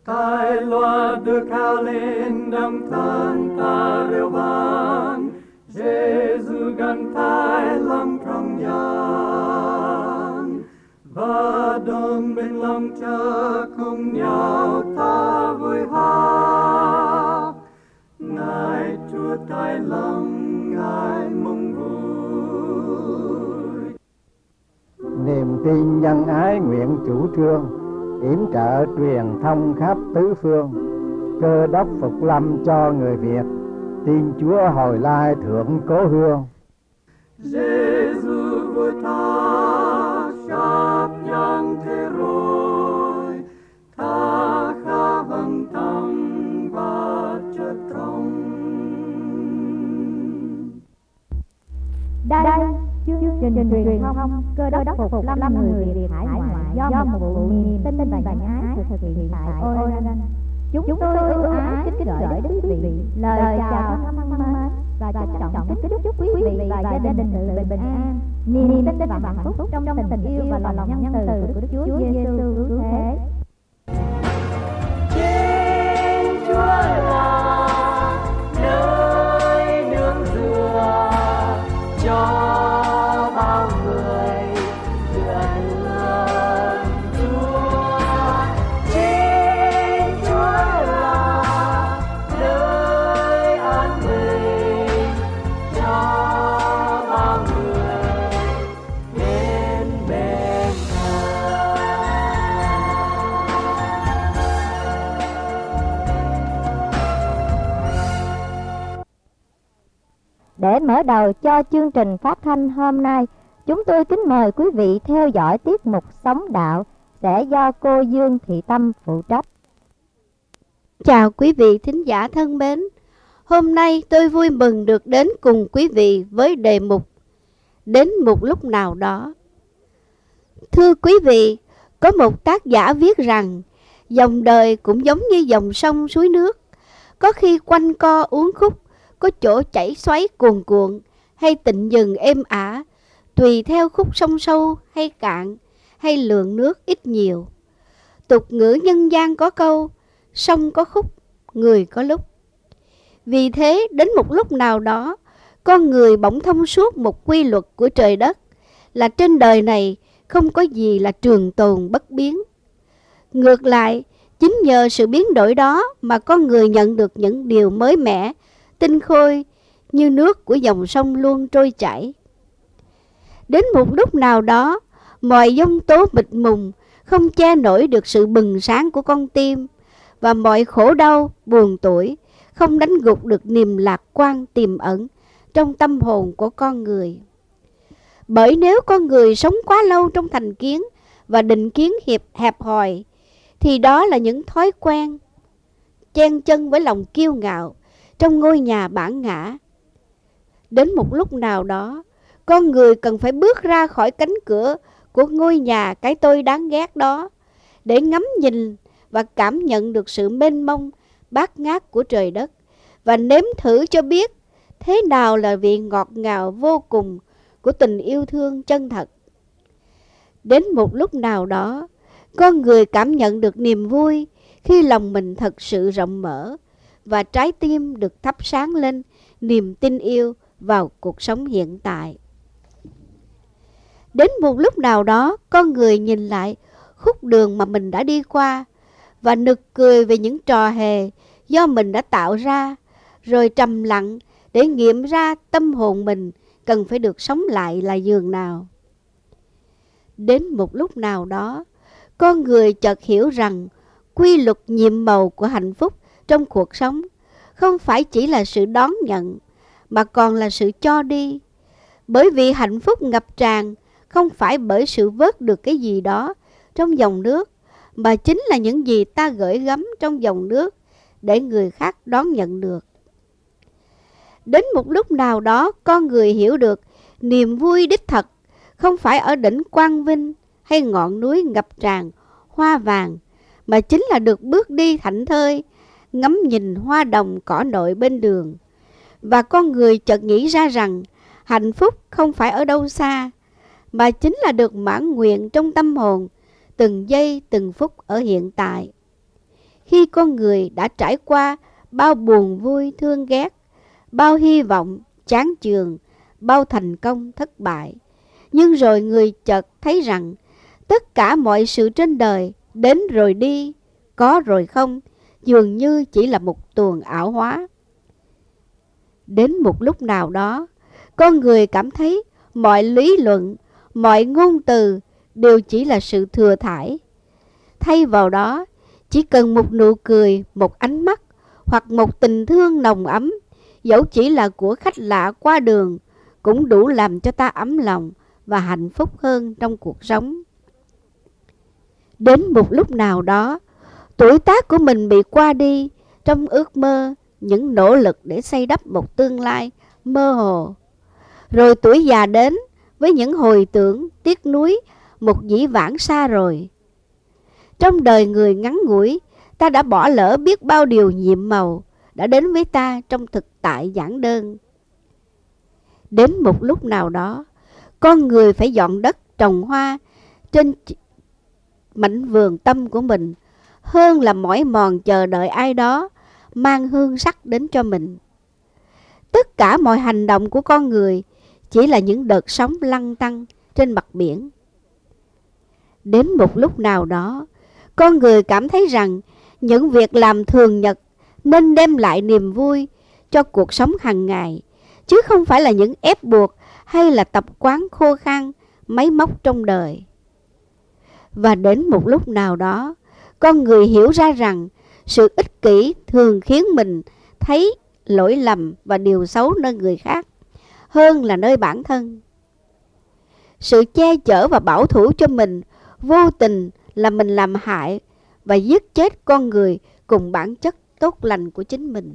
Hai loa được cao lên đồng thanh ta reo vang, Giêsu gần thái lòng trong gian, và đồng bên lòng cha cùng nhau ta vui hát. Ngài Chúa thái lòng, Ngài mong vui. Niềm tin nhân ái nguyện chủ trương, yểm trợ truyền thông khắp tứ phương. Cơ đốc phục lâm cho người Việt, tin Chúa hồi lai thượng cố hương. Giêsu vua ta sắp giáng thế rồi, ta khá vâng tâm và chất trong. Đây chương trình truyền thông Cơ đốc phục lâm người Việt hải ngoại do một vụ niềm tin và nhân ái thực hiện tại Oregon. Chúng tôi ưu ái kính gửi đến quý vị lời chào thân mến và trân trọng kính chúc quý vị và gia đình sự bình an, niềm tin và hạnh phúc trong tình yêu và lòng nhân từ của Đức Chúa Giêsu cứu thế. Thiên Chúa là nơi nương dựa cho bao người dựa nương Chúa. Thiên Chúa là nơi an bình cho bao người đến bên Để mở đầu cho chương trình phát thanh hôm nay, chúng tôi kính mời quý vị theo dõi tiết mục Sống Đạo sẽ do cô Dương Thị Tâm phụ trách. Chào quý vị thính giả thân mến. Hôm nay tôi vui mừng được đến cùng quý vị với đề mục Đến một lúc nào đó. Thưa quý vị, có một tác giả viết rằng dòng đời cũng giống như dòng sông suối nước, có khi quanh co uốn khúc, có chỗ chảy xoáy cuồn cuộn hay tịnh dừng êm ả, tùy theo khúc sông sâu hay cạn, hay lượng nước ít nhiều. Tục ngữ nhân gian có câu, sông có khúc, người có lúc. Vì thế, đến một lúc nào đó, con người bỗng thông suốt một quy luật của trời đất, là trên đời này không có gì là trường tồn bất biến. Ngược lại, chính nhờ sự biến đổi đó mà con người nhận được những điều mới mẻ, tinh khôi như nước của dòng sông luôn trôi chảy. Đến một lúc nào đó, mọi giông tố mịt mùng không che nổi được sự bừng sáng của con tim, và mọi khổ đau, buồn tủi không đánh gục được niềm lạc quan tiềm ẩn trong tâm hồn của con người. Bởi nếu con người sống quá lâu trong thành kiến và định kiến hẹp hòi, thì đó là những thói quen chen chân với lòng kiêu ngạo trong ngôi nhà bản ngã. Đến một lúc nào đó, con người cần phải bước ra khỏi cánh cửa của ngôi nhà cái tôi đáng ghét đó, để ngắm nhìn và cảm nhận được sự mênh mông, bát ngát của trời đất, và nếm thử cho biết thế nào là vị ngọt ngào vô cùng của tình yêu thương chân thật. Đến một lúc nào đó, con người cảm nhận được niềm vui khi lòng mình thật sự rộng mở, và trái tim được thắp sáng lên niềm tin yêu vào cuộc sống hiện tại. Đến một lúc nào đó, con người nhìn lại khúc đường mà mình đã đi qua và nực cười về những trò hề do mình đã tạo ra, rồi trầm lặng để nghiệm ra tâm hồn mình cần phải được sống lại là giường nào. Đến một lúc nào đó, con người chợt hiểu rằng quy luật nhiệm màu của hạnh phúc trong cuộc sống không phải chỉ là sự đón nhận, mà còn là sự cho đi. Bởi vì hạnh phúc ngập tràn không phải bởi sự vớt được cái gì đó trong dòng nước, mà chính là những gì ta gửi gắm trong dòng nước để người khác đón nhận được. Đến một lúc nào đó, con người hiểu được niềm vui đích thật không phải ở đỉnh quang vinh hay ngọn núi ngập tràn hoa vàng, mà chính là được bước đi thảnh thơi, ngắm nhìn hoa đồng cỏ nội bên đường. Và con người chợt nghĩ ra rằng hạnh phúc không phải ở đâu xa, mà chính là được mãn nguyện trong tâm hồn, từng giây từng phút ở hiện tại. khi con người đã trải qua bao buồn vui thương ghét, bao hy vọng chán chường, bao thành công thất bại, nhưng rồi người chợt thấy rằng tất cả mọi sự trên đời đến rồi đi, có rồi không, dường như chỉ là một tuồng ảo hóa. Đến một lúc nào đó, con người cảm thấy mọi lý luận, mọi ngôn từ đều chỉ là sự thừa thãi. Thay vào đó, chỉ cần một nụ cười, một ánh mắt hoặc một tình thương nồng ấm, dẫu chỉ là của khách lạ qua đường, cũng đủ làm cho ta ấm lòng và hạnh phúc hơn trong cuộc sống. Đến một lúc nào đó, tuổi tác của mình bị qua đi trong ước mơ, những nỗ lực để xây đắp một tương lai mơ hồ. Rồi tuổi già đến với những hồi tưởng, tiếc nuối một dĩ vãng xa rồi. Trong đời người ngắn ngủi, ta đã bỏ lỡ biết bao điều nhiệm màu đã đến với ta trong thực tại giản đơn. Đến một lúc nào đó, con người phải dọn đất trồng hoa trên mảnh vườn tâm của mình, hơn là mỏi mòn chờ đợi ai đó mang hương sắc đến cho mình. Tất cả mọi hành động của con người chỉ là những đợt sóng lăn tăn trên mặt biển. Đến một lúc nào đó, con người cảm thấy rằng những việc làm thường nhật nên đem lại niềm vui cho cuộc sống hàng ngày, chứ không phải là những ép buộc hay là tập quán khô khan, máy móc trong đời. Và đến một lúc nào đó, con người hiểu ra rằng sự ích kỷ thường khiến mình thấy lỗi lầm và điều xấu nơi người khác hơn là nơi bản thân. Sự che chở và bảo thủ cho mình vô tình là mình làm hại và giết chết con người cùng bản chất tốt lành của chính mình.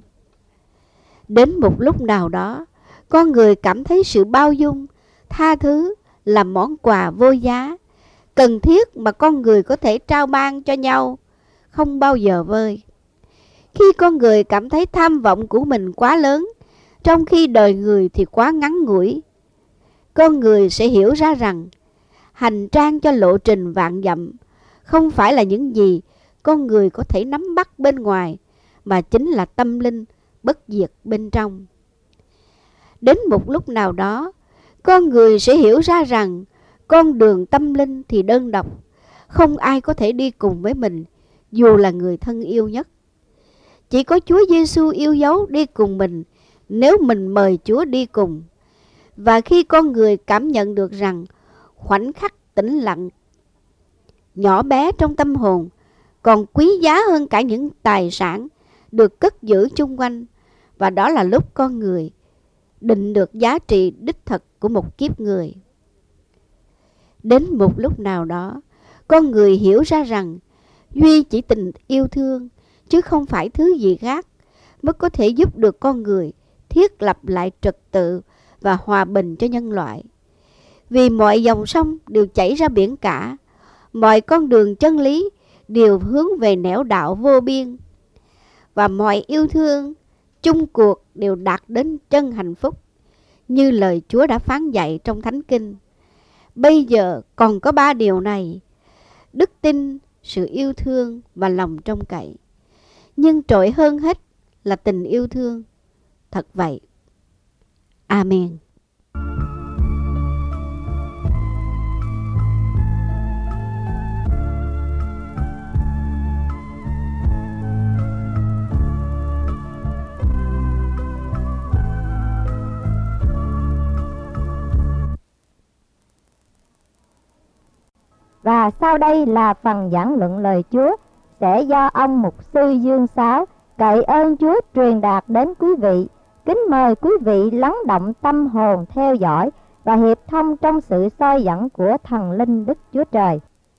Đến một lúc nào đó, con người cảm thấy sự bao dung, tha thứ là món quà vô giá, cần thiết mà con người có thể trao ban cho nhau, không bao giờ vơi. Khi con người cảm thấy tham vọng của mình quá lớn, trong khi đời người thì quá ngắn ngủi, con người sẽ hiểu ra rằng hành trang cho lộ trình vạn dặm không phải là những gì con người có thể nắm bắt bên ngoài, mà chính là tâm linh bất diệt bên trong. Đến một lúc nào đó, con người sẽ hiểu ra rằng con đường tâm linh thì đơn độc, không ai có thể đi cùng với mình, dù là người thân yêu nhất. Chỉ có Chúa Giêsu yêu dấu đi cùng mình nếu mình mời Chúa đi cùng. Và khi con người cảm nhận được rằng khoảnh khắc tĩnh lặng nhỏ bé trong tâm hồn còn quý giá hơn cả những tài sản được cất giữ chung quanh, và đó là lúc con người định được giá trị đích thực của một kiếp người. Đến một lúc nào đó, con người hiểu ra rằng duy chỉ tình yêu thương, chứ không phải thứ gì khác, mới có thể giúp được con người thiết lập lại trật tự và hòa bình cho nhân loại. Vì mọi dòng sông đều chảy ra biển cả, mọi con đường chân lý đều hướng về nẻo đạo vô biên, và mọi yêu thương chung cuộc đều đạt đến chân hạnh phúc, như lời Chúa đã phán dạy trong Thánh Kinh. Bây giờ còn có 3 điều này: đức tin, sự yêu thương và lòng trông cậy. Nhưng trội hơn hết là tình yêu thương. Thật vậy. Amen. Và sau đây là phần giảng luận lời Chúa sẽ do ông mục sư Dương Sáo cậy ơn Chúa truyền đạt đến quý vị. Kính mời quý vị lắng động tâm hồn theo dõi và hiệp thông trong sự soi dẫn của thần linh Đức Chúa Trời.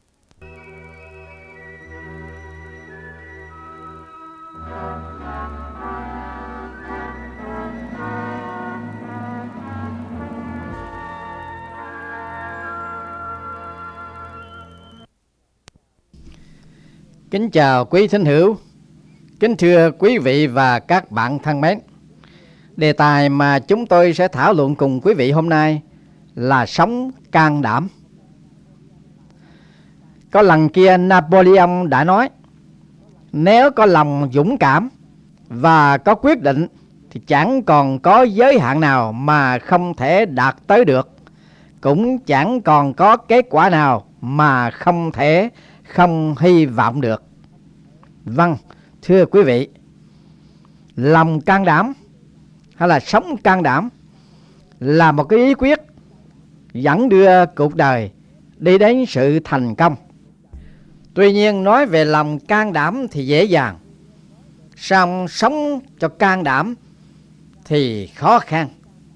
Kính chào quý thính hữu, kính thưa quý vị và các bạn thân mến. Đề tài mà chúng tôi sẽ thảo luận cùng quý vị hôm nay là sống can đảm. Có lần kia Napoleon đã nói, Nếu có lòng dũng cảm và có quyết định thì chẳng còn có giới hạn nào mà không thể đạt tới được, cũng chẳng còn có kết quả nào mà không thể không hy vọng được. Vâng, thưa quý vị, lòng can đảm hay là sống can đảm là một cái ý quyết dẫn đưa cuộc đời đi đến sự thành công. Tuy nhiên, nói về lòng can đảm thì dễ dàng, song sống cho can đảm thì khó khăn.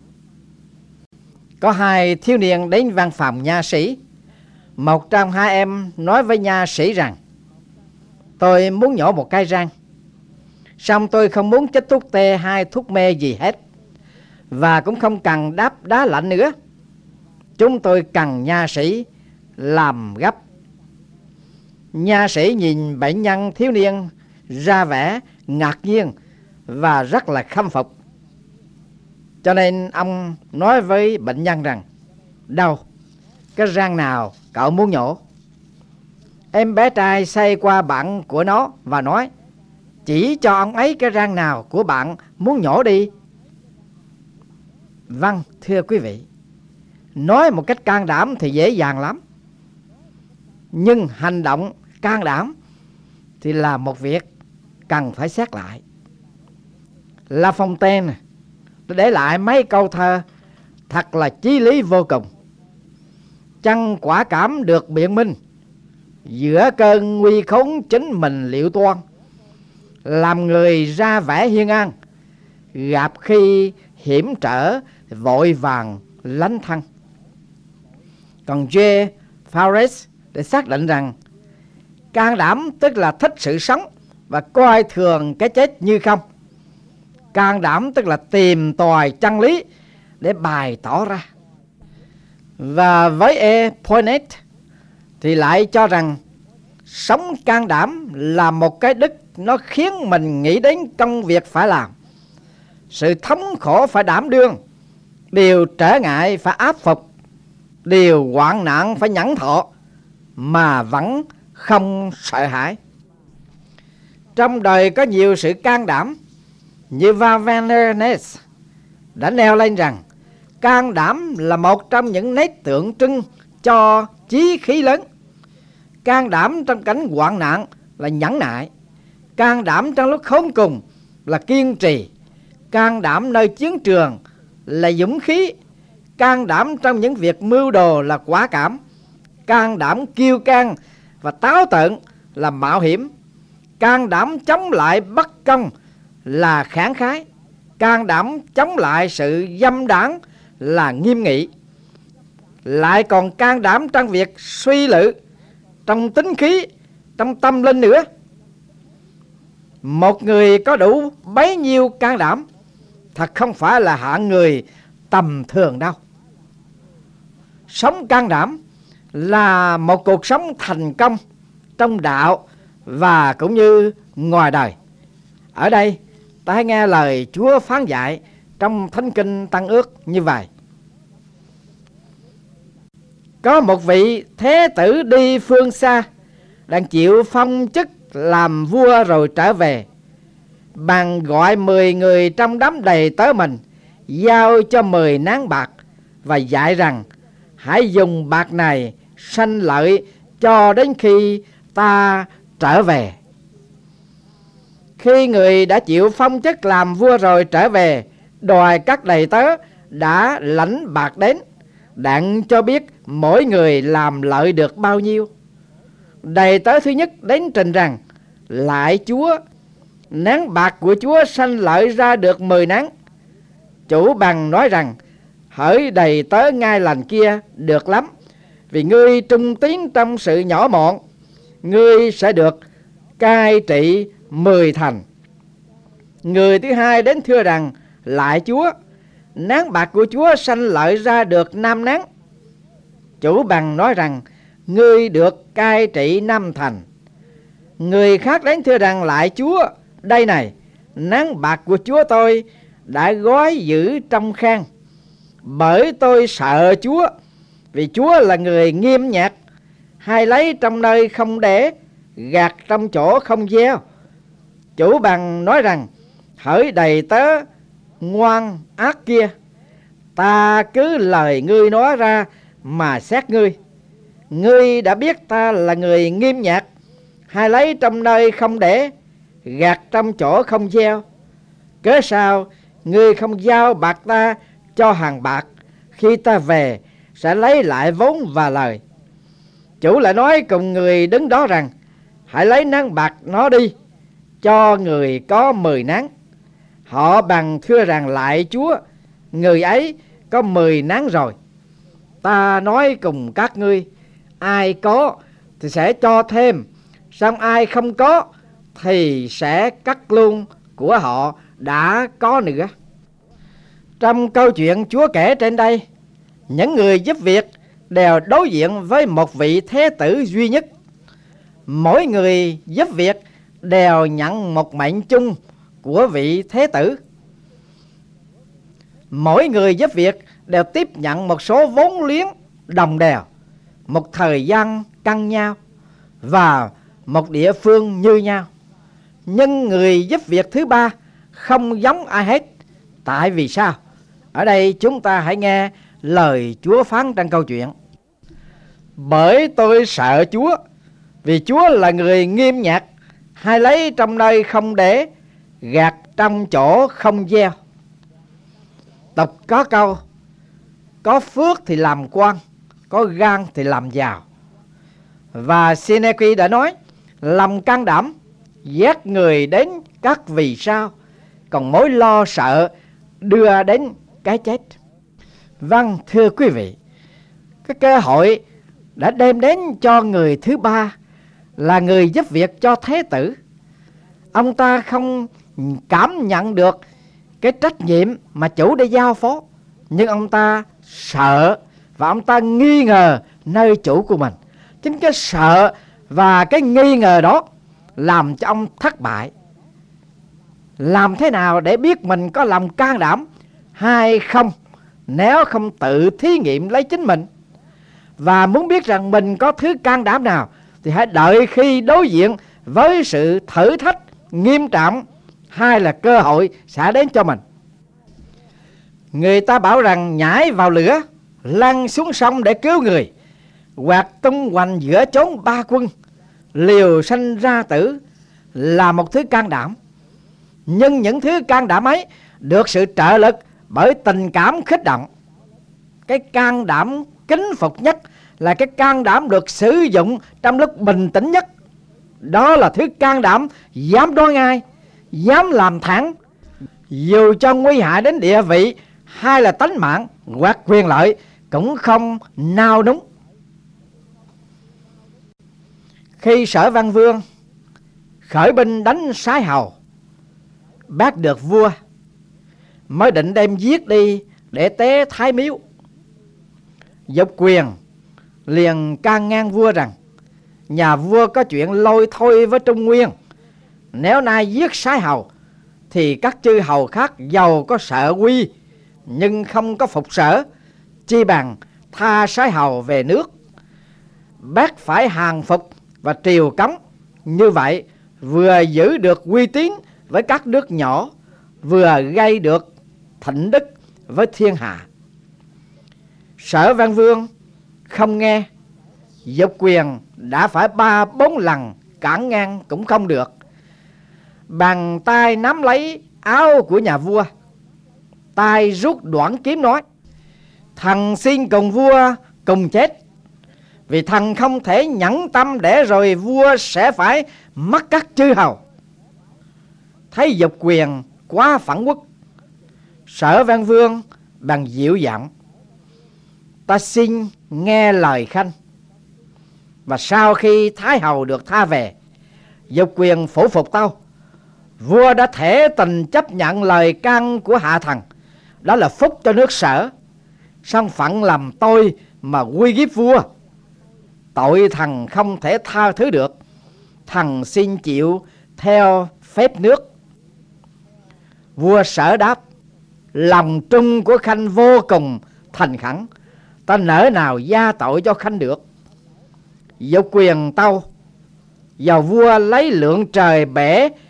Có hai thiếu niên đến văn phòng nha sĩ. Một trong hai em nói với nha sĩ rằng: tôi muốn nhổ một cái răng, song tôi không muốn chích thuốc tê hay thuốc mê gì hết, và cũng không cần đắp đá lạnh nữa. Chúng tôi cần nha sĩ làm gấp. Nha sĩ nhìn bệnh nhân thiếu niên ra vẻ ngạc nhiên và rất là khâm phục. Cho nên ông nói với bệnh nhân rằng: đâu, cái răng nào cậu muốn nhổ? Em bé trai xoay qua bạn của nó và nói: chỉ cho ông ấy cái răng nào của bạn muốn nhổ đi. Vâng, thưa quý vị, nói một cách can đảm thì dễ dàng lắm, nhưng hành động can đảm thì là một việc cần phải xét lại. La Fontaine đã để lại mấy câu thơ thật là chí lý vô cùng. Chăng quả cảm được biện minh, giữa cơn nguy khốn chính mình liệu toan, làm người ra vẻ hiên ngang, gặp khi hiểm trở vội vàng lánh thân. Còn J. Forrest để xác định rằng can đảm tức là thích sự sống và coi thường cái chết như không. Can đảm tức là tìm tòi chân lý để bày tỏ ra. Và với E. Poinet thì lại cho rằng sống can đảm là một cái đức, nó khiến mình nghĩ đến công việc phải làm, sự thống khổ phải đảm đương, điều trở ngại phải áp phục, điều hoạn nạn phải nhẫn thọ, mà vẫn không sợ hãi. Trong đời có nhiều sự can đảm, như Vavenernes đã nêu lên rằng can đảm là một trong những nét tượng trưng cho chí khí lớn. Can đảm trong cảnh hoạn nạn là nhẫn nại, can đảm trong lúc khốn cùng là kiên trì, can đảm nơi chiến trường là dũng khí, can đảm trong những việc mưu đồ là quả cảm, can đảm kiêu căng và táo tợn là mạo hiểm, can đảm chống lại bất công là khẳng khái, can đảm chống lại sự dâm đãng là nghiêm nghị. Lại còn can đảm trong việc suy lự, trong tính khí, trong tâm linh nữa. Một người có đủ bấy nhiêu can đảm thật không phải là hạng người tầm thường đâu. Sống can đảm là một cuộc sống thành công trong đạo và cũng như ngoài đời. Ở đây ta hãy nghe lời Chúa phán dạy trong Thánh Kinh Tân Ước như vậy: có một vị thế tử đi phương xa, đang chịu phong chức làm vua rồi trở về. Bạn gọi 10 người trong đám đầy tớ mình, giao cho 10 nán bạc và dạy rằng: hãy dùng bạc này sanh lợi cho đến khi ta trở về. Khi người đã chịu phong chức làm vua rồi trở về, đòi các đầy tớ đã lãnh bạc đến, đặng cho biết mỗi người làm lợi được bao nhiêu. Đầy tớ thứ nhất đến trình rằng: lại Chúa, nán bạc của Chúa sanh lợi ra được 10 nán. Chủ bằng nói rằng: hỡi đầy tớ ngay lành kia, được lắm, vì ngươi trung tín trong sự nhỏ mọn, ngươi sẽ được cai trị 10 thành. Người thứ hai đến thưa rằng: lại Chúa, nán bạc của Chúa sanh lợi ra được 5 nán. Chủ bằng nói rằng: ngươi được cai trị 5 thành. Người khác đến thưa rằng: lại Chúa, đây này, nán bạc của Chúa tôi đã gói giữ trong khan, bởi tôi sợ Chúa, vì Chúa là người nghiêm nhạc, hay lấy trong nơi không để, gạt trong chỗ không gieo, Chủ bằng nói rằng: hỡi đầy tớ ngoan ác kia, ta cứ lời ngươi nói ra mà xét ngươi. Ngươi đã biết ta là người nghiêm nhạc, hay lấy trong nơi không để, gạt trong chỗ không gieo. Cớ sao ngươi không giao bạc ta cho hàng bạc, khi ta về sẽ lấy lại vốn và lời. Chủ lại nói cùng người đứng đó rằng: hãy lấy náng bạc nó đi, cho người có 10 náng. Họ bằng thưa rằng: lại Chúa, người ấy có 10 náng rồi. Ta nói cùng các ngươi, ai có thì sẽ cho thêm, song ai không có thì sẽ cắt luôn của họ đã có nữa. Trong câu chuyện Chúa kể trên đây, những người giúp việc đều đối diện với một vị thế tử duy nhất. Mỗi người giúp việc đều nhận một mệnh chung của vị thế tử. Mỗi người giúp việc đều tiếp nhận một số vốn liếng đồng đều, một thời gian căng nhau và một địa phương như nhau. Nhưng người giúp việc thứ ba không giống ai hết. Tại vì sao? Ở đây chúng ta hãy nghe lời Chúa phán trong câu chuyện: bởi tôi sợ Chúa, vì Chúa là người nghiêm nhạc, hay lấy trong nơi không để, gạt trong chỗ không gieo. Đọc có câu: có phước thì làm quan, có gan thì làm giàu. Và Seneca đã nói: lòng can đảm dắt người đến các vì sao, còn mối lo sợ đưa đến cái chết. Vâng, thưa quý vị, cái cơ hội đã đem đến cho người thứ ba là người giúp việc cho thế tử. Ông ta không cảm nhận được cái trách nhiệm mà chủ đã giao phó, nhưng ông ta sợ và ông ta nghi ngờ nơi chủ của mình. Chính cái sợ và cái nghi ngờ đó làm cho ông thất bại. Làm thế nào để biết mình có lòng can đảm hay không, nếu không tự thí nghiệm lấy chính mình? Và muốn biết rằng mình có thứ can đảm nào thì hãy đợi khi đối diện với sự thử thách nghiêm trọng hay là cơ hội sẽ đến cho mình. Người ta bảo rằng nhảy vào lửa, lăn xuống sông để cứu người, hoặc tung hoành giữa chốn ba quân, liều sanh ra tử là một thứ can đảm. Nhưng những thứ can đảm ấy được sự trợ lực bởi tình cảm kích động. Cái can đảm kính phục nhất là cái can đảm được sử dụng trong lúc bình tĩnh nhất. Đó là thứ can đảm dám đoán ai, dám làm thẳng, dù cho nguy hại đến địa vị hay là tánh mạng hoặc quyền lợi cũng không nao núng. Khi Sở Văn Vương khởi binh đánh Sái Hầu, bắt được vua, mới định đem giết đi để tế Thái Miếu. Dục Quyền liền can ngăn vua rằng: nhà vua có chuyện lôi thôi với Trung Nguyên, nếu nay giết Sái Hầu thì các chư hầu khác giàu có sợ quy nhưng không có phục Sở, chi bằng tha Sái Hầu về nước. Bác phải hàng phục và triều cống, như vậy vừa giữ được uy tín với các nước nhỏ, vừa gây được thịnh đức với thiên hạ. Sở Văn Vương không nghe. Dục Quyền đã phải 3-4 lần cản ngang cũng không được. Bàn tay nắm lấy áo của nhà vua, tay rút đoạn kiếm nói: thần xin cùng vua cùng chết, vì thần không thể nhẫn tâm để rồi vua sẽ phải mất các chư hầu. Thấy Dục Quyền quá phẫn uất, Sở Văn Vương bằng dịu giọng: ta xin nghe lời khanh. Và sau khi Thái Hầu được tha về, Dục Quyền phủ phục tâu: vua đã thể tình chấp nhận lời can của hạ thần, đó là phúc cho nước Sở. Song phận làm tôi mà quy hiếp vua, tội thần không thể tha thứ được. Thần xin chịu theo phép nước. Vua Sở đáp: lòng trung của khanh vô cùng thành khẩn, ta nỡ nào gia tội cho khanh được. Dục Quyền tâu: dầu vua lấy lượng trời bể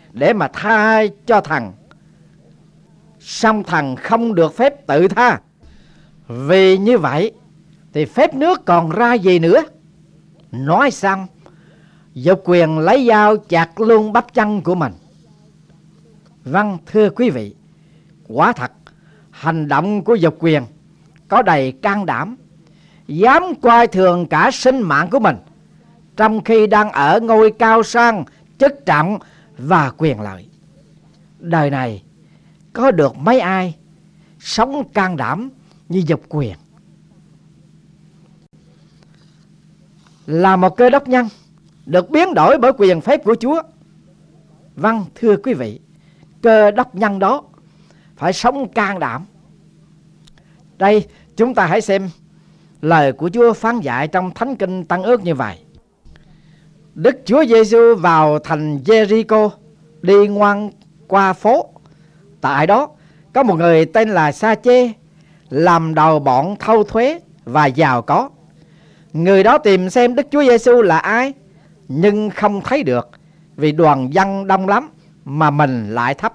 để mà tha cho thằng, song thằng không được phép tự tha. Vì như vậy thì phép nước còn ra gì nữa? Nói xong, Dục Quyền lấy dao chặt luôn bắp chân của mình. Vâng, thưa quý vị, quả thật hành động của Dục Quyền có đầy can đảm, dám coi thường cả sinh mạng của mình, trong khi đang ở ngôi cao sang, chức trọng và quyền lợi. Đời này có được mấy ai sống can đảm như Dục Quyền. Là một cơ đốc nhân được biến đổi bởi quyền phép của Chúa. Vâng, thưa quý vị, cơ đốc nhân đó phải sống can đảm. Đây, chúng ta hãy xem lời của Chúa phán dạy trong Thánh Kinh Tân Ước như vậy. Đức Chúa Giêsu vào thành Jericho, đi ngoan qua phố. Tại đó có một người tên là Sa-chê, làm đầu bọn thâu thuế và giàu có. Người đó tìm xem Đức Chúa Giêsu là ai, nhưng không thấy được, vì đoàn dân đông lắm mà mình lại thấp.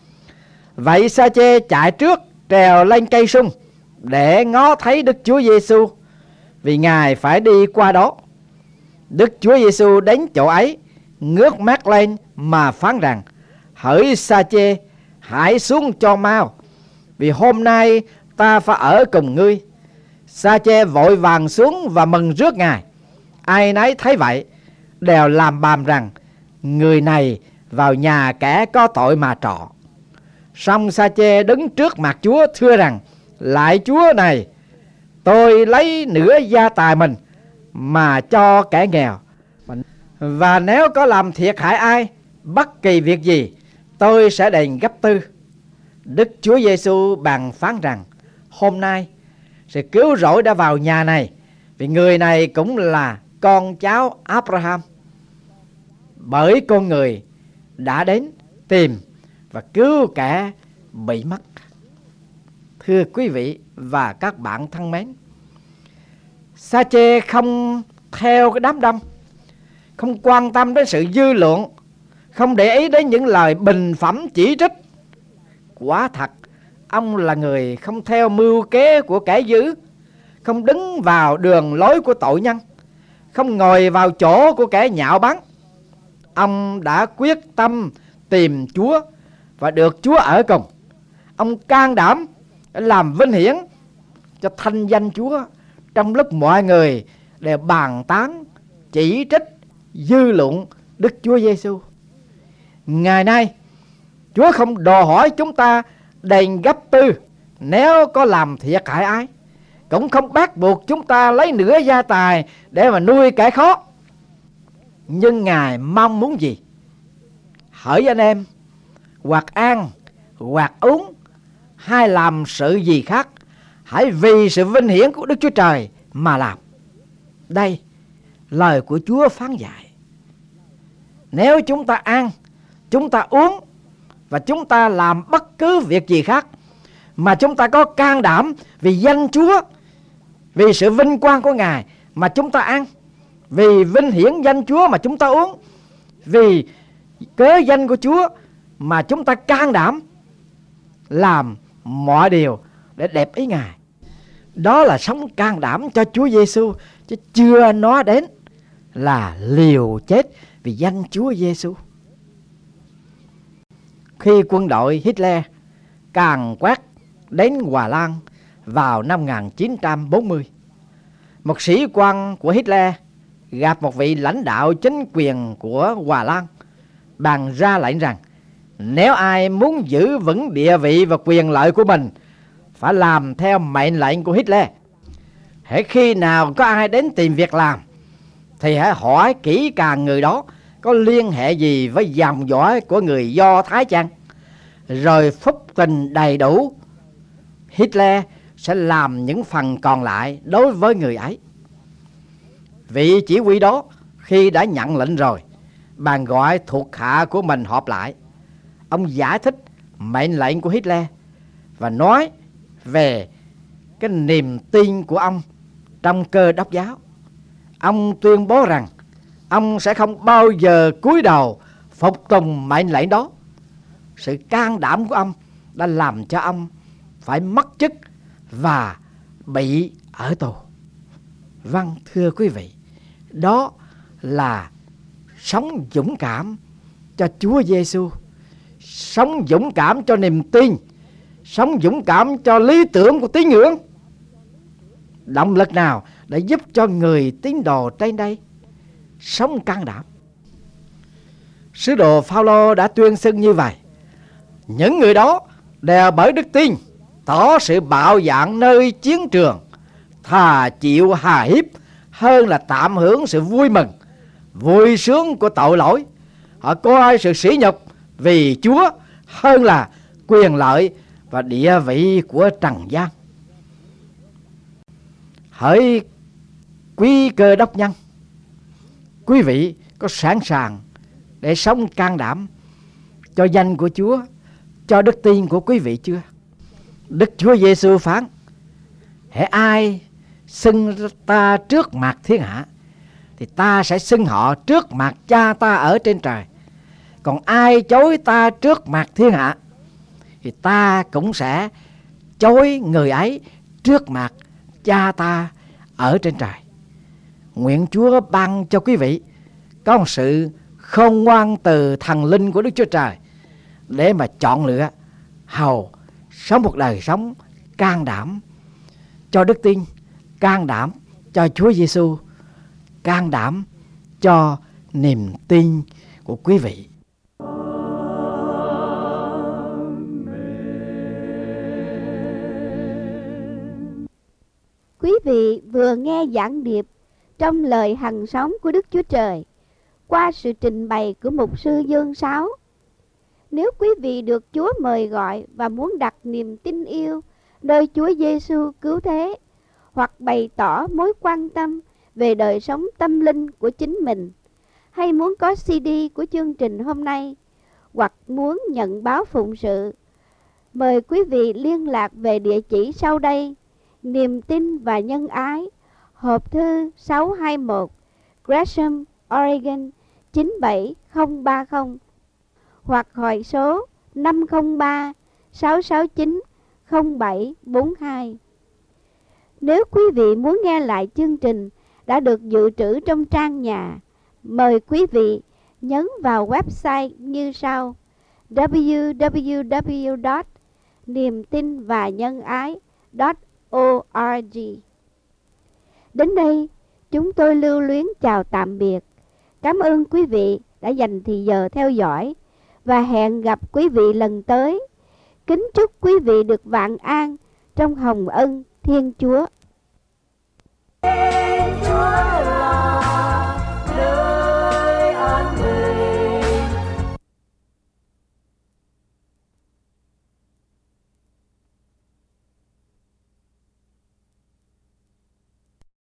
Vậy Sa-chê chạy trước, trèo lên cây sung để ngó thấy Đức Chúa Giêsu, vì Ngài phải đi qua đó. Đức Chúa Giêsu đến chỗ ấy, ngước mắt lên mà phán rằng: hỡi Sa-chê, hãy xuống cho mau, vì hôm nay ta phải ở cùng ngươi. Sa-chê vội vàng xuống và mừng rước Ngài. Ai nấy thấy vậy đều làm bàm rằng: người này vào nhà kẻ có tội mà trọ. Song Sa-chê đứng trước mặt Chúa thưa rằng: lạy Chúa này, tôi lấy nửa gia tài mình mà cho kẻ nghèo, và nếu có làm thiệt hại ai, bất kỳ việc gì, tôi sẽ đền gấp 4. Đức Chúa Giêsu bèn phán rằng: hôm nay sự cứu rỗi đã vào nhà này, vì người này cũng là con cháu Abraham. Bởi con người đã đến tìm và cứu kẻ bị mất. Thưa quý vị và các bạn thân mến, Sa-chê không theo cái đám đông, không quan tâm đến sự dư luận, không để ý đến những lời bình phẩm chỉ trích. Quả thật, ông là người không theo mưu kế của kẻ dữ, không đứng vào đường lối của tội nhân, không ngồi vào chỗ của kẻ nhạo báng. Ông đã quyết tâm tìm Chúa và được Chúa ở cùng. Ông can đảm làm vinh hiển cho thanh danh Chúa trong lúc mọi người đều bàn tán, chỉ trích, dư luận Đức Chúa Giêsu. Ngày nay, Chúa không đòi hỏi chúng ta đền gấp 4 nếu có làm thiệt hại ai, cũng không bắt buộc chúng ta lấy nửa gia tài để mà nuôi kẻ khó. Nhưng Ngài mong muốn gì? Hỡi anh em, hoặc ăn, hoặc uống, hay làm sự gì khác, hãy vì sự vinh hiển của Đức Chúa Trời mà làm. Đây, lời của Chúa phán dạy. Nếu chúng ta ăn, chúng ta uống và chúng ta làm bất cứ việc gì khác mà chúng ta có can đảm vì danh Chúa, vì sự vinh quang của Ngài mà chúng ta ăn, vì vinh hiển danh Chúa mà chúng ta uống, vì cớ danh của Chúa mà chúng ta can đảm làm mọi điều để đẹp ý Ngài. Đó là sống can đảm cho Chúa Giêsu, chứ chưa nói đến là liều chết vì danh Chúa Giêsu. Khi quân đội Hitler càn quét đến Hòa Lan vào năm 1940, một sĩ quan của Hitler gặp một vị lãnh đạo chính quyền của Hòa Lan, bàn ra lệnh rằng nếu ai muốn giữ vững địa vị và quyền lợi của mình, phải làm theo mệnh lệnh của Hitler. Hễ khi nào có ai đến tìm việc làm, thì hãy hỏi kỹ càng người đó có liên hệ gì với dòng dõi của người Do Thái chăng, rồi phúc tình đầy đủ, Hitler sẽ làm những phần còn lại đối với người ấy. Vị chỉ huy đó khi đã nhận lệnh rồi, bàn gọi thuộc hạ của mình họp lại. Ông giải thích mệnh lệnh của Hitler và nói về cái niềm tin của ông trong Cơ Đốc giáo. Ông tuyên bố rằng ông sẽ không bao giờ cúi đầu phục tùng mệnh lệnh đó. Sự can đảm của ông đã làm cho ông phải mất chức và bị ở tù. Vâng, thưa quý vị, đó là sống dũng cảm cho Chúa Giêsu, sống dũng cảm cho niềm tin, sống dũng cảm cho lý tưởng của tín ngưỡng. Động lực nào để giúp cho người tín đồ trên đây sống can đảm? Sứ đồ Phao-lô đã tuyên xưng như vậy: những người đó đều bởi đức tin tỏ sự bạo dạn nơi chiến trường, thà chịu hà hiếp hơn là tạm hưởng sự vui mừng, vui sướng của tội lỗi. Họ coi sự sỉ nhục vì Chúa hơn là quyền lợi và địa vị của trần gian. Hỡi quý Cơ Đốc nhân, quý vị có sẵn sàng để sống can đảm cho danh của Chúa, cho đức tin của quý vị chưa? Đức Chúa Giêsu phán: hễ ai xưng ta trước mặt thiên hạ thì ta sẽ xưng họ trước mặt Cha ta ở trên trời. Còn ai chối ta trước mặt thiên hạ thì ta cũng sẽ chối người ấy trước mặt Cha ta ở trên trời. Nguyện Chúa ban cho quý vị có một sự khôn ngoan từ thần linh của Đức Chúa Trời để mà chọn lựa hầu sống một đời sống can đảm cho đức tin, can đảm cho Chúa Giêsu, can đảm cho niềm tin của quý vị. Quý vị vừa nghe giảng điệp trong lời hằng sống của Đức Chúa Trời qua sự trình bày của mục sư Dương Sáu. Nếu quý vị được Chúa mời gọi và muốn đặt niềm tin yêu nơi Chúa Giêsu cứu thế, hoặc bày tỏ mối quan tâm về đời sống tâm linh của chính mình, hay muốn có CD của chương trình hôm nay, hoặc muốn nhận báo phụng sự, mời quý vị liên lạc về địa chỉ sau đây: Niềm tin và nhân ái, hộp thư 621, Gresham, Oregon 97030, hoặc hỏi số 503 669 0742. Nếu quý vị muốn nghe lại chương trình đã được dự trữ trong trang nhà, mời quý vị nhấn vào website như sau: www.niemtinvanhângai.org. Đến đây, chúng tôi lưu luyến chào tạm biệt. Cảm ơn quý vị đã dành thời giờ theo dõi và hẹn gặp quý vị lần tới. Kính chúc quý vị được vạn an trong hồng ân Thiên Chúa. Chúa